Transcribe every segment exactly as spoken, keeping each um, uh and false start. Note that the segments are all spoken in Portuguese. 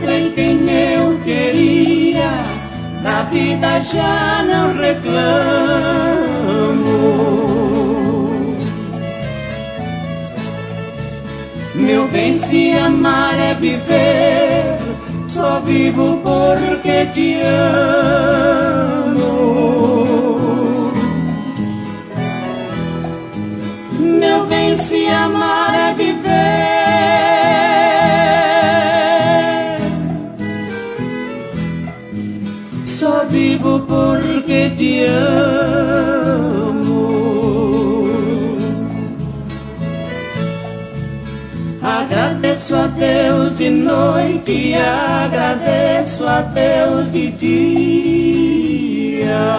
encontrei quem eu queria, da vida já não reclamo. Meu bem, se amar é viver, só vivo porque te amo. Meu bem, se amar é viver, só vivo porque te amo. Agradeço a Deus de noite, agradeço a Deus de dia.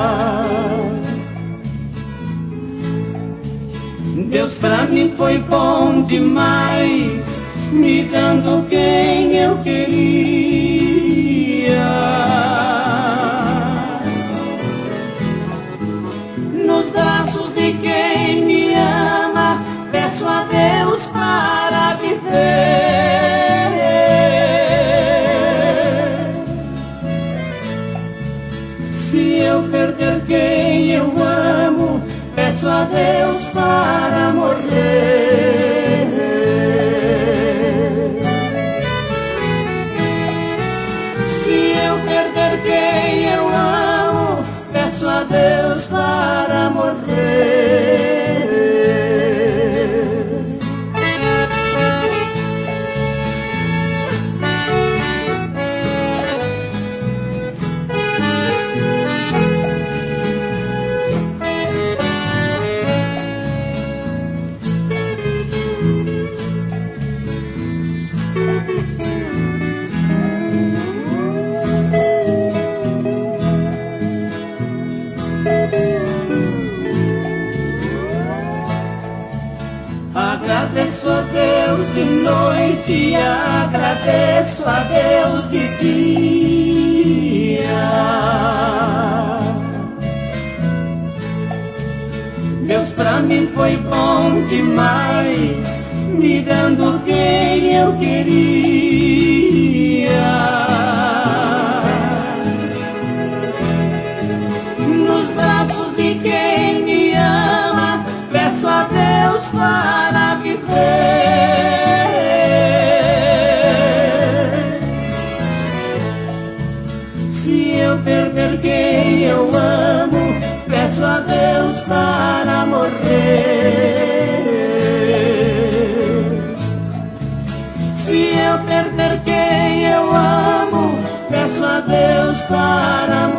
Deus pra mim foi bom demais, me dando quem eu queria. Nos braços de quem me ama, peço a Deus para viver. Se eu perder quem eu amo, peço a Deus para morrer. Se eu perder quem eu amo, peço a Deus para morrer. Agradeço a Deus de noite, agradeço a Deus de dia. Deus pra mim foi bom demais, me dando quem eu queria. Nos braços de quem me ama, peço a Deus para viver. Se eu perder quem eu amo, peço a Deus para morrer. Se eu perder quem eu amo, peço a Deus para morrer.